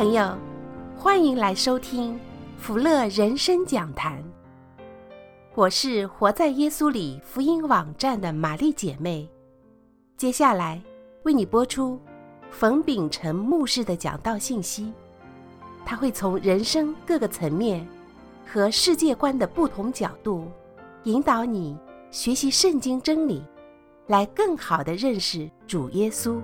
朋友，欢迎来收听福乐人生讲坛。我是活在耶稣里福音网站的玛丽姐妹，接下来为你播出冯秉成牧师的讲道信息。他会从人生各个层面和世界观的不同角度，引导你学习圣经真理，来更好地认识主耶稣。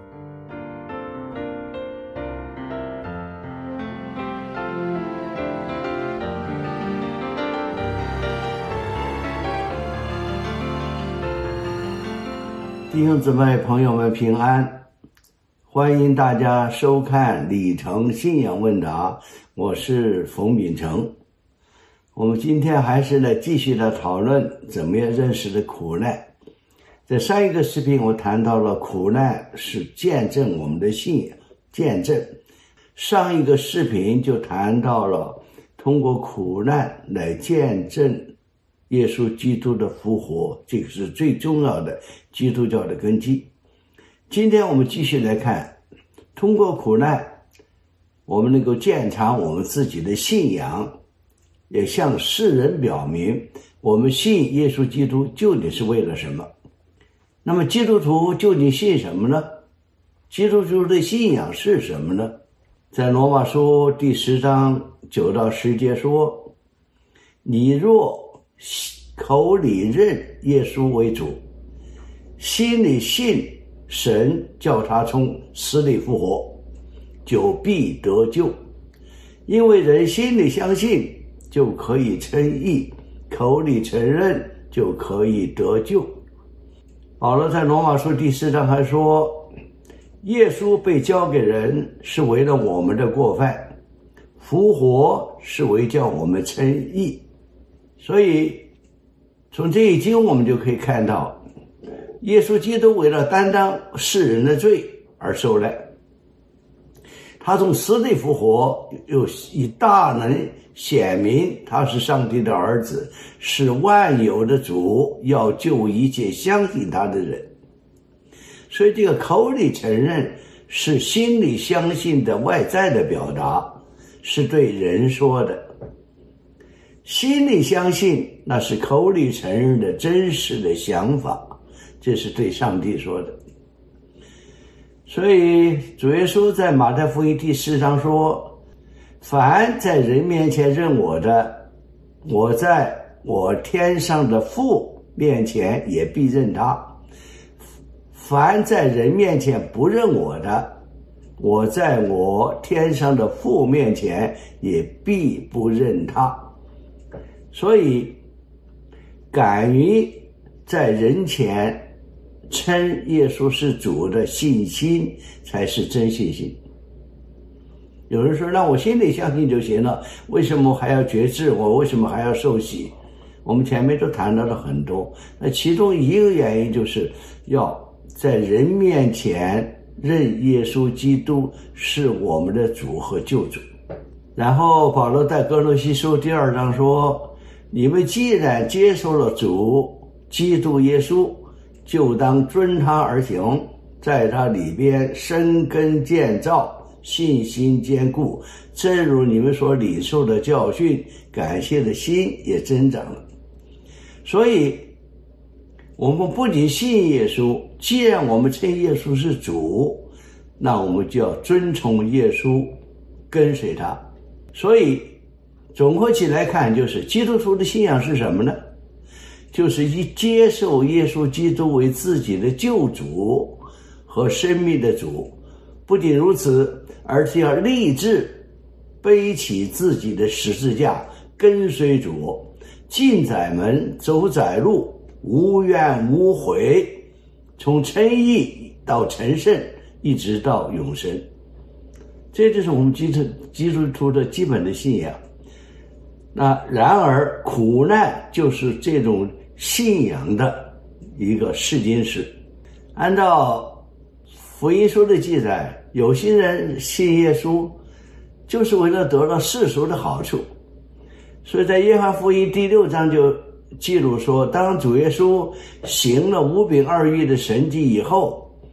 弟兄姊妹朋友们平安，欢迎大家收看李成信仰问答，我是冯秉成。我们今天还是来继续的讨论怎么样认识的苦难。在上一个视频我谈到了苦难是见证我们的信仰，见证。上一个视频就谈到了通过苦难来见证耶稣基督的复活，这个是最重要的基督教的根基。今天我们继续来看，通过苦难我们能够鉴察我们自己的信仰，也向世人表明我们信耶稣基督究竟是为了什么。那么基督徒究竟信什么呢？基督徒的信仰是什么呢？在罗马书第10章9到10节说，你若口里认耶稣为主，心里信神叫他从死里复活，就必得救。因为人心里相信就可以称义，口里承认就可以得救。保罗在罗马书第4章还说，耶稣被交给人是为了我们的过犯，复活是为叫我们称义。所以从这一经我们就可以看到，耶稣基督为了担当世人的罪而受难，他从死里复活，又以大能显明他是上帝的儿子，是万有的主，要救一切相信他的人。所以这个口里承认是心里相信的外在的表达，是对人说的。心里相信那是口里承认的真实的想法，这是对上帝说的。所以主耶稣在马太福音第4章说，凡在人面前认我的，我在我天上的父面前也必认他；凡在人面前不认我的，我在我天上的父面前也必不认他。所以敢于在人前称耶稣是主的信心才是真信心。有人说，那我心里相信就行了，为什么还要决志？我为什么还要受洗？我们前面都谈到了很多，那其中一个原因就是要在人面前认耶稣基督是我们的主和救主。然后保罗在哥罗西书第2章说，你们既然接受了主基督耶稣，就当遵他而行，在他里边生根建造，信心坚固，正如你们所领受的教训，感谢的心也增长了。所以我们不仅信耶稣，既然我们称耶稣是主，那我们就要遵从耶稣，跟随他。所以总合起来看，就是基督徒的信仰是什么呢？就是以接受耶稣基督为自己的救主和生命的主。不仅如此，而是要立志背起自己的十字架，跟随主，进窄门，走窄路，无怨无悔，从称义到成圣，一直到永生。这就是我们基督徒的基本的信仰。那然而苦难就是这种信仰的一个试金石。按照福音书的记载，有些人信耶稣就是为了得到世俗的好处。所以在约翰福音第6章就记录说，当主耶稣行了5饼2鱼的神迹以后，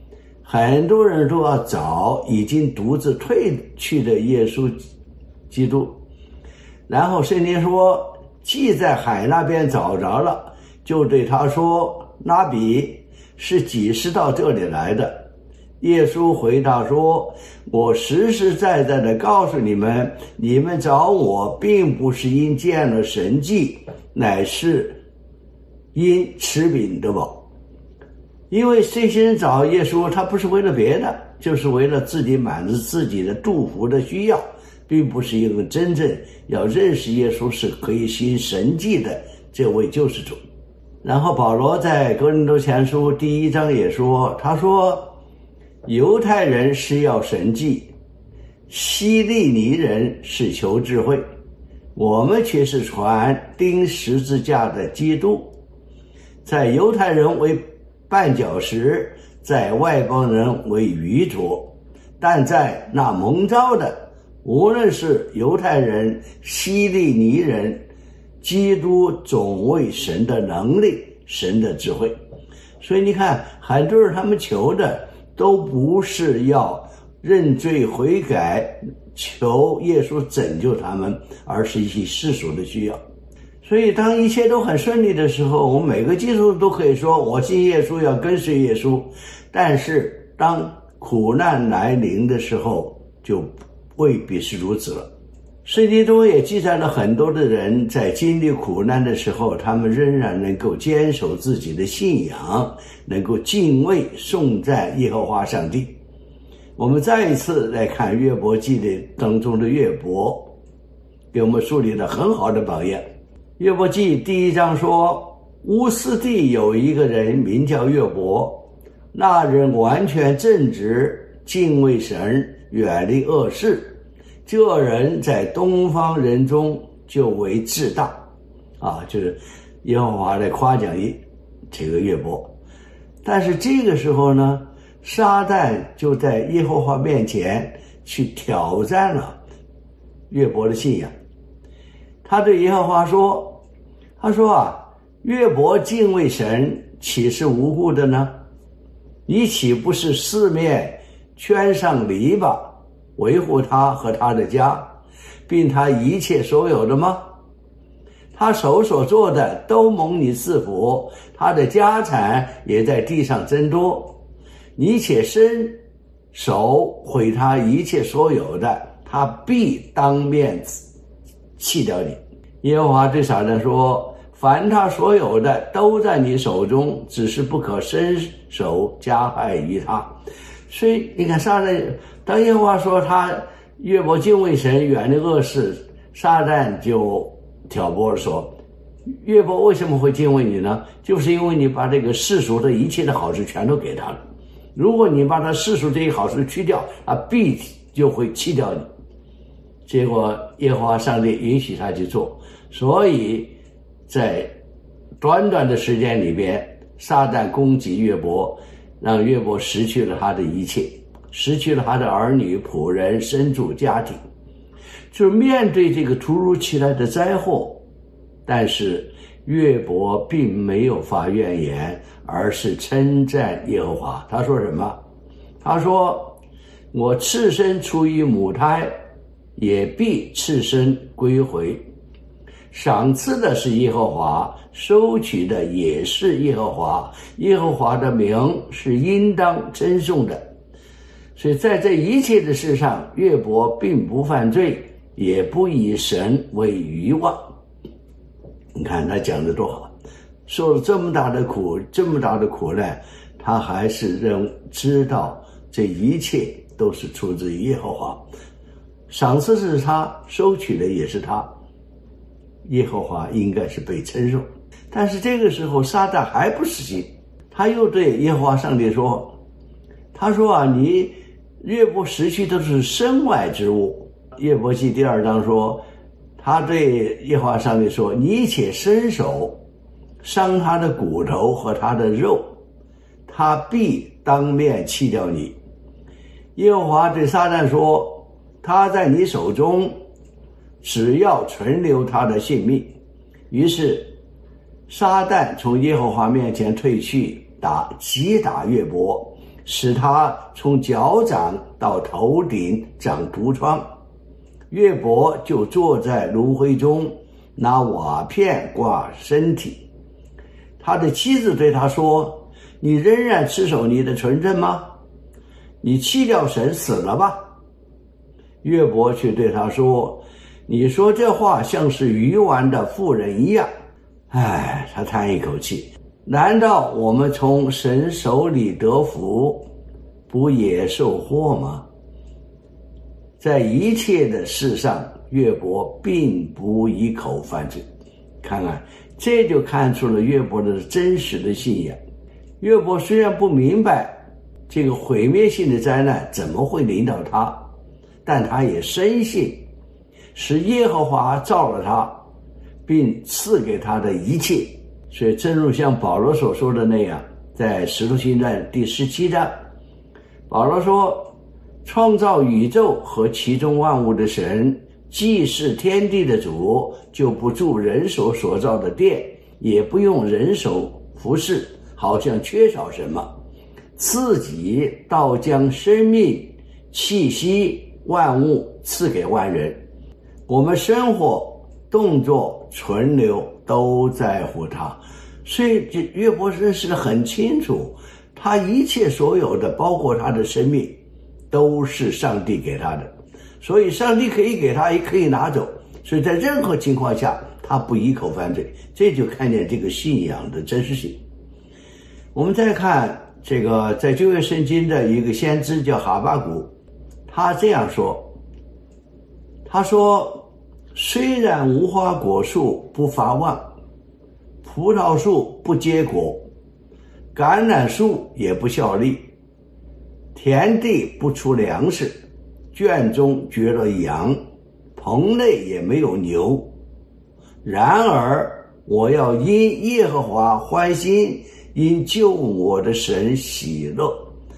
很多人都要找已经独自退去的耶稣基督。然后圣经说，既在海那边找着了，就对他说，拉比，是几时到这里来的？耶稣回答说，我实实在在的告诉你们，你们找我并不是因见了神迹，乃是因吃饼得饱。因为这些人找耶稣，他不是为了别的，就是为了自己满足自己的祝福的需要，并不是因为真正要认识耶稣是可以行神迹的这位救世主。然后保罗在哥林多前书第1章也说，他说，犹太人是要神迹，希利尼人是求智慧，我们却是传钉十字架的基督，在犹太人为绊脚石，在外邦人为愚拙，但在那蒙召的，无论是犹太人、希利尼人，基督总为神的能力，神的智慧。所以你看，很多人他们求的都不是要认罪悔改，求耶稣拯救他们，而是一些世俗的需要。所以当一切都很顺利的时候，我们每个基督徒都可以说，我信耶稣，要跟随耶稣。但是当苦难来临的时候，就未必是如此了。圣经中也记载了很多的人在经历苦难的时候，他们仍然能够坚守自己的信仰，能够敬畏颂赞耶和华上帝。我们再一次来看约伯记的当中的约伯，给我们树立了很好的榜样。约伯记第1章说，乌斯地有一个人名叫约伯，那人完全正直，敬畏神，远离恶事，这人在东方人中就为至大。就是耶和华来夸奖这个约伯。但是这个时候呢，撒旦就在耶和华面前去挑战了约伯的信仰。他对耶和华说，他说约伯敬畏神，岂是无辜的呢？你岂不是四面圈上篱笆，维护他和他的家，并他一切所有的吗？他手所做的都蒙你赐福，他的家产也在地上增多。你且伸手毁他一切所有的，他必当面弃掉你。耶和华对撒旦说，凡他所有的都在你手中，只是不可伸手加害于他。所以你看，撒旦当耶和华说他约伯敬畏神，远离恶事，撒旦就挑拨了说，约伯为什么会敬畏你呢？就是因为你把这个世俗的一切的好处全都给他了。如果你把他世俗这些好处去掉，他必就会弃掉你。结果耶和华上帝允许他去做，所以在短短的时间里边，撒旦攻击约伯，让约伯失去了他的一切，失去了他的儿女、仆人、牲畜、家庭。就是面对这个突如其来的灾祸，但是约伯并没有发怨言，而是称赞耶和华。他说什么？他说，我赤身出于母胎，也必赤身归回。赏赐的是耶和华，收取的也是耶和华，耶和华的名是应当称颂的。所以在这一切的事上，约伯并不犯罪，也不以神为愚妄。你看他讲的多好，受了这么大的苦，这么大的苦难，他还是知道这一切都是出自于耶和华，赏赐是他，收取的也是他，耶和华应该是被称颂。但是这个时候撒旦还不死心，他又对耶和华上帝说，他说你约伯失去的是身外之物。约伯记第2章说，他对耶和华上帝说，你且伸手伤他的骨头和他的肉，他必当面弃掉你。耶和华对撒旦说，他在你手中，只要存留他的性命。于是撒旦从耶和华面前退去，击打约伯， 使他从脚掌到头顶长毒疮。约伯就坐在炉灰中，拿瓦片挂身体。他的妻子对他说：你仍然持守你的纯正吗？你弃掉神死了吧？约伯却对他说：你说这话像是愚顽的妇人一样。他叹一口气，难道我们从神手里得福，不也受祸吗？在一切的事上，约伯并不一口犯罪。看看，这就看出了约伯的真实的信仰。约伯虽然不明白这个毁灭性的灾难怎么会临到他，但他也深信是耶和华造了他，并赐给他的一切。所以正如像保罗所说的那样，在使徒行传第17章，保罗说，创造宇宙和其中万物的神，既是天地的主，就不住人手所造的殿，也不用人手服侍，好像缺少什么，自己倒将生命气息万物赐给万人。我们生活动作存留都在乎他。所以约伯认识得很清楚，他一切所有的，包括他的生命，都是上帝给他的。所以上帝可以给他，也可以拿走。所以在任何情况下，他不一口犯罪。这就看见这个信仰的真实性。我们再看这个在旧约圣经的一个先知叫哈巴谷，他这样说，他说，虽然无花果树不发旺，葡萄树不结果，橄榄树也不效力，田地不出粮食，圈中绝了羊，棚内也没有牛，然而我要因耶和华欢心，因救我的神喜乐。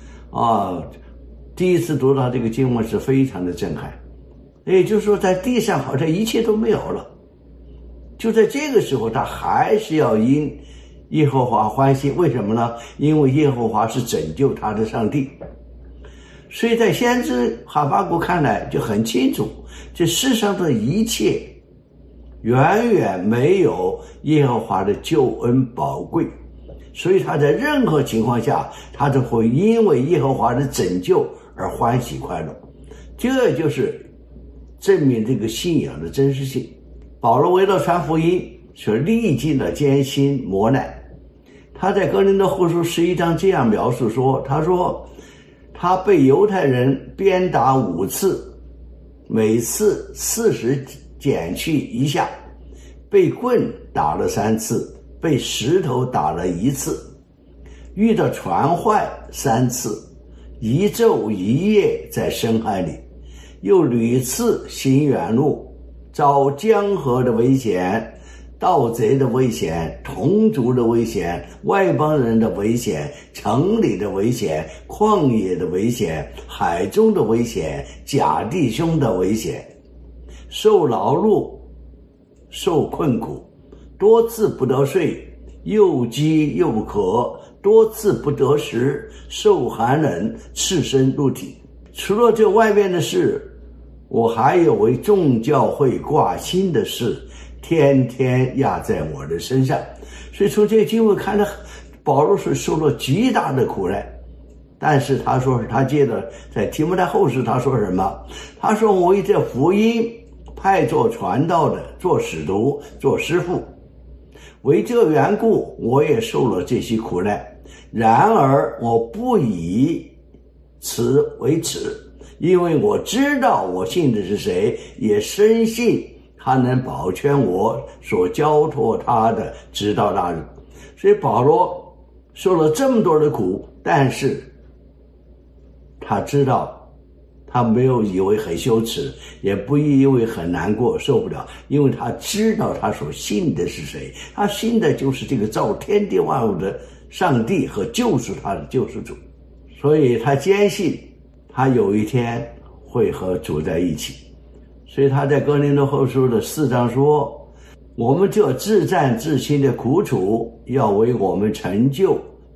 第一次读到这个经文是非常的震撼。也就是说，在地上好像一切都没有了，就在这个时候，他还是要因耶和华欢心。为什么呢？因为耶和华是拯救他的上帝。所以在先知哈巴谷看来就很清楚，这世上的一切远远没有耶和华的救恩宝贵，所以他在任何情况下，他都会因为耶和华的拯救而欢喜快乐。这就是证明这个信仰的真实性。保罗为了传福音，所历尽了艰辛磨难。他在哥林多后书11章这样描述说，他说他被犹太人鞭打5次，每次40减去1下，被棍打了3次，被石头打了1次，遇到船坏3次，一昼一夜在深海里，又屡次行远路，遭江河的危险，盗贼的危险，同族的危险，外邦人的危险，城里的危险，旷野的危险，海中的危险，假弟兄的危险，受劳碌，受困苦，多次不得睡，又饥又渴，多次不得食，受寒冷，赤身露体。除了这外面的事，我还有为众教会挂心的事，天天压在我的身上。所以从这个经文看到，保罗是受了极大的苦难。但是他说，他接着在提摩太后书他说什么？他说，我为这福音派做传道的，做使徒，做师傅，为这缘故我也受了这些苦难。然而我不以此为耻，因为我知道我信的是谁，也深信他能保全我所交托他的直到那日。所以保罗受了这么多的苦，但是他知道，他没有以为很羞耻，也不以为很难过，受不了，因为他知道他所信的是谁，他信的就是这个造天地万物的上帝和救赎他的救赎主。所以他坚信他有一天会和主在一起。所以他在哥林多后书的4章说，我们这自战自亲的苦楚，要为我们成就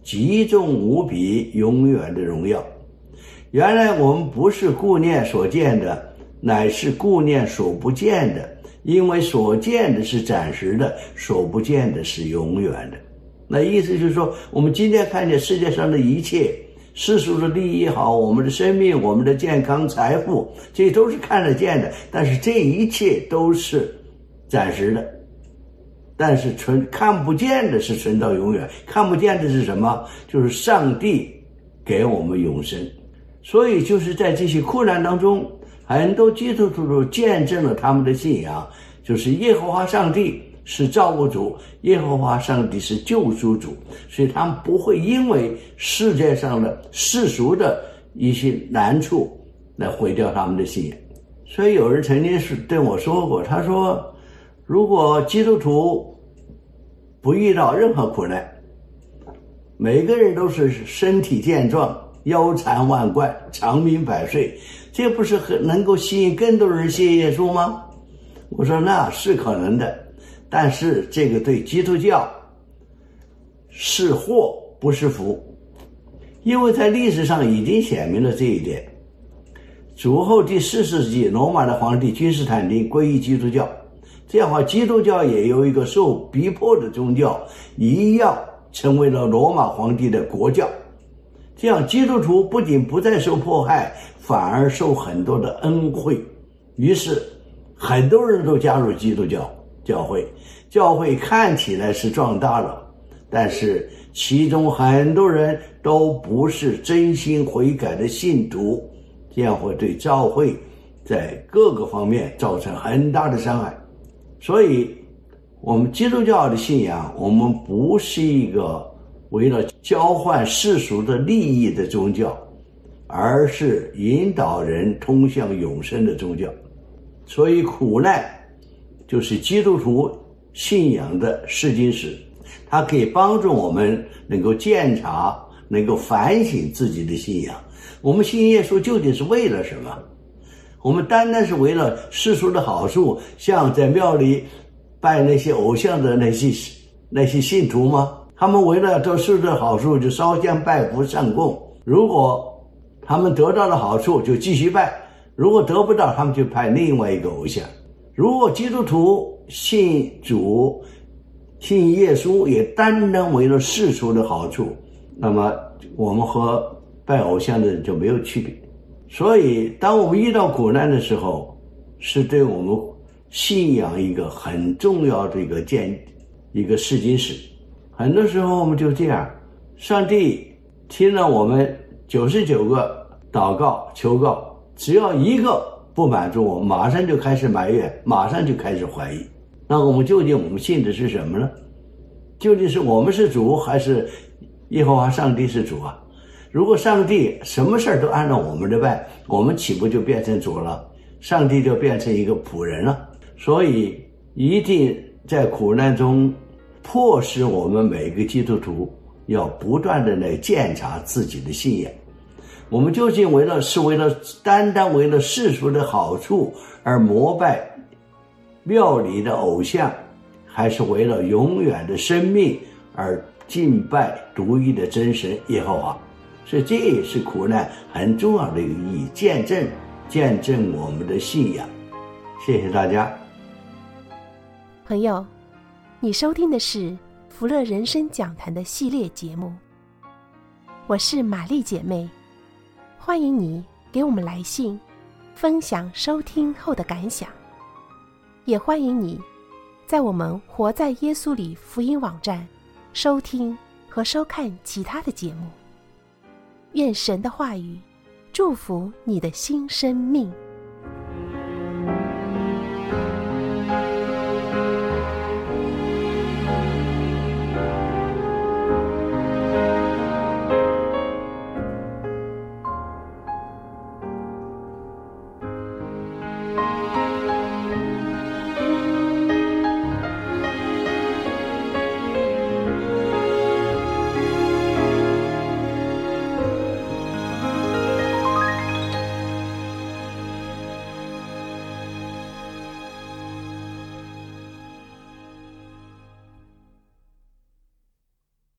极重无比永远的荣耀。原来我们不是顾念所见的，乃是顾念所不见的，因为所见的是暂时的，所不见的是永远的。那意思就是说，我们今天看见世界上的一切，世俗的利益也好，我们的生命，我们的健康、财富，这都是看得见的，但是这一切都是暂时的。但是看不见的是存到永远，看不见的是什么？就是上帝给我们永生。所以就是在这些苦难当中，很多基督徒都见证了他们的信仰，就是耶和华上帝是造物主，耶和华上帝是救赎主，所以他们不会因为世界上的世俗的一些难处来毁掉他们的信仰。所以有人曾经是对我说过，他说如果基督徒不遇到任何苦难，每个人都是身体健壮，腰缠万贯，长命百岁，这不是能够吸引更多人信耶稣吗？我说那是可能的，但是这个对基督教是祸不是福，因为在历史上已经显明了这一点。主后第4世纪，罗马的皇帝君士坦丁皈依基督教，这样的话，基督教也有一个受逼迫的宗教，一样成为了罗马皇帝的国教。这样基督徒不仅不再受迫害，反而受很多的恩惠。于是很多人都加入基督教会，教会看起来是壮大了，但是其中很多人都不是真心悔改的信徒，这样会对教会在各个方面造成很大的伤害。所以我们基督教的信仰，我们不是一个为了交换世俗的利益的宗教，而是引导人通向永生的宗教。所以苦难就是基督徒信仰的试金石，它可以帮助我们能够检查，能够反省自己的信仰。我们信耶稣究竟是为了什么？我们单单是为了世俗的好处，像在庙里拜那些偶像的那些信徒吗？他们为了得世俗的好处就烧香拜佛上供，如果他们得到了好处就继续拜，如果得不到他们就拜另外一个偶像。如果基督徒信主信耶稣也单单为了世俗的好处，那么我们和拜偶像的人就没有区别。所以当我们遇到苦难的时候，是对我们信仰一个很重要的一个试金石。很多时候我们就这样，上帝听了我们99个祷告求告，只要一个不满足我们，马上就开始埋怨，马上就开始怀疑。那我们究竟我们信的是什么呢？究竟是我们是主，还是耶和华上帝是主啊？如果上帝什么事都按照我们的办，我们岂不就变成主了？上帝就变成一个仆人了。所以一定在苦难中迫使我们每个基督徒要不断的来检查自己的信仰。我们究竟是为了单单为了世俗的好处而膜拜庙里的偶像，还是为了永远的生命而敬拜独一的真神耶和华？所以这也是苦难很重要的一个意义，见证我们的信仰。谢谢大家。 朋友，你收听的是福乐人生讲坛的系列节目，我是玛丽姐妹，欢迎你给我们来信分享收听后的感想，也欢迎你在我们活在耶稣里福音网站收听和收看其他的节目。愿神的话语祝福你的新生命。